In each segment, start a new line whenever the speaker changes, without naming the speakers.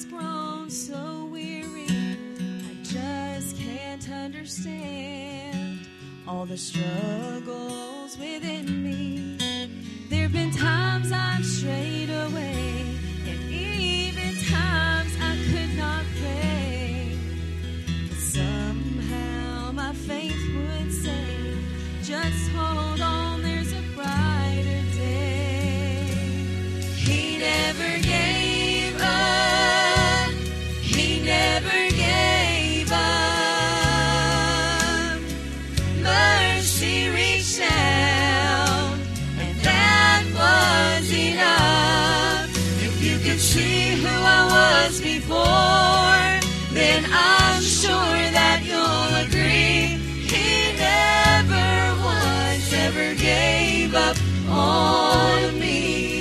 has grown so weary, I just can't understand all the struggles within me. There've been times I've strayed away, and even times I could not pray. But somehow my faith would say, just hold on, there's a brighter day. He never gave up. He never gave up. Mercy reached out, and that was enough. If you could see who I was before, then I'm sure that you'll agree. He never once ever gave up on me.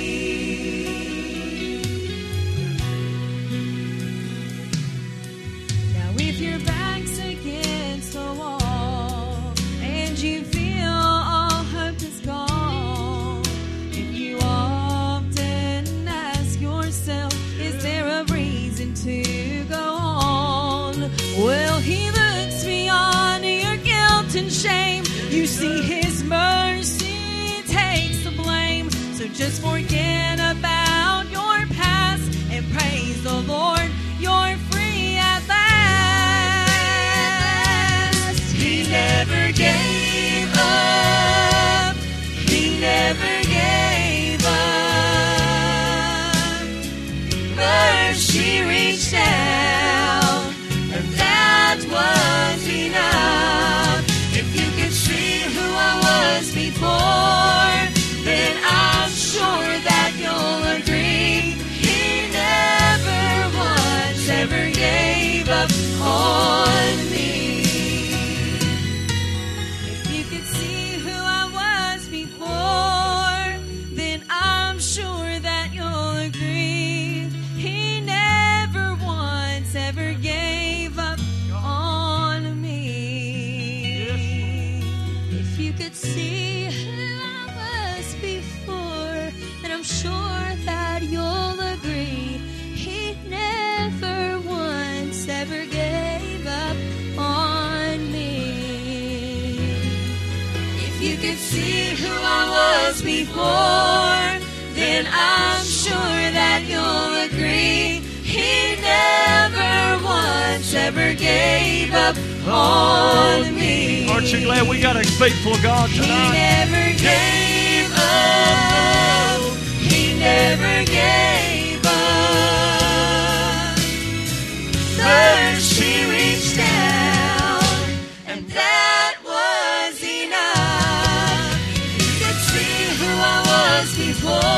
Now if your back's against the wall and you feel all hope is gone, if you often ask yourself, is there a reason to go on? Well, he looks beyond your guilt and shame. You see his mercy takes the blame. So just forget about your past and praise the Lord. You're free at last. He never gave up. He never gave up. Mercy reached out, and that was enough. If you could see who I was before, then I'm sure that you'll agree. He never once ever gave up on me. If you could see who I was before, then I'm sure that you'll agree. He never once ever gave up on me. If you could see who I was before, then I'm sure that you'll agree. He never once ever gave up on me. If you could see who I was before, then I'm sure that you'll agree. He never once ever gave up on me.
Aren't you glad we got a faithful God
He
tonight?
never gave up. He never gave up. Mercy reached out, and that was enough. You could see who I was before.